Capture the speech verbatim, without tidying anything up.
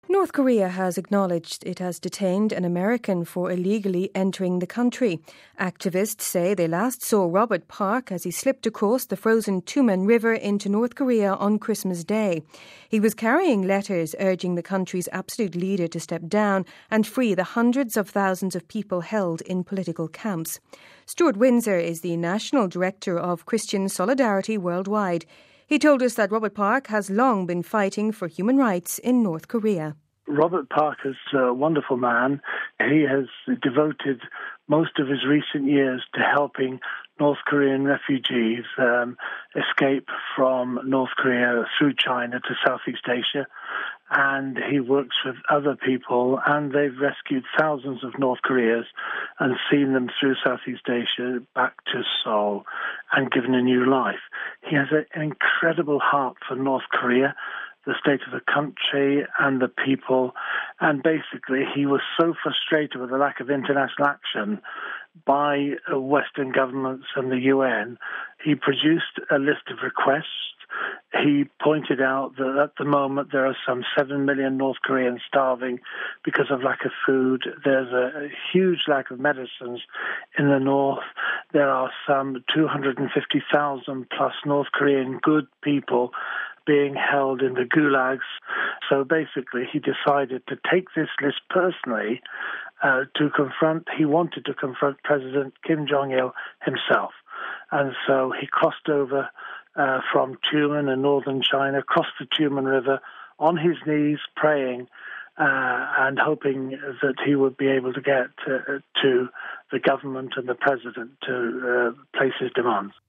North Korea has acknowledged it has detained an American for illegally entering the country. Activists say they last saw Robert Park as he slipped across the frozen Tumen River into North Korea on Christmas Day. He was carrying letters urging the country's absolute leader to step down and free the hundreds of thousands of people held in political camps. Stuart Windsor is the National Director of Christian Solidarity Worldwide. He told us that Robert Park has long been fighting for human rights in North Korea. Robert Park is a wonderful man. He has devoted most of his recent years to helping North Korean refugees um, escape from North Korea through China to Southeast Asia. And he works with other people, and they've rescued thousands of North Koreans and seen them through Southeast Asia back to Seoul and given a new life. He has an incredible heart for North Korea, the state of the country and the people. And basically, he was so frustrated with the lack of international action by Western governments and the U N, he produced a list of requests. He pointed out that at the moment there are some seven million North Koreans starving because of lack of food. There's a, a huge lack of medicines in the north. There are some two hundred fifty thousand plus North Korean good people being held in the gulags. So basically he decided to take this list personally uh, to confront, he wanted to confront President Kim Jong-il himself. And so he crossed over uh, from Tumen in northern China, crossed the Tumen River on his knees praying uh, and hoping that he would be able to get uh, to the government and the president to uh, place his demands.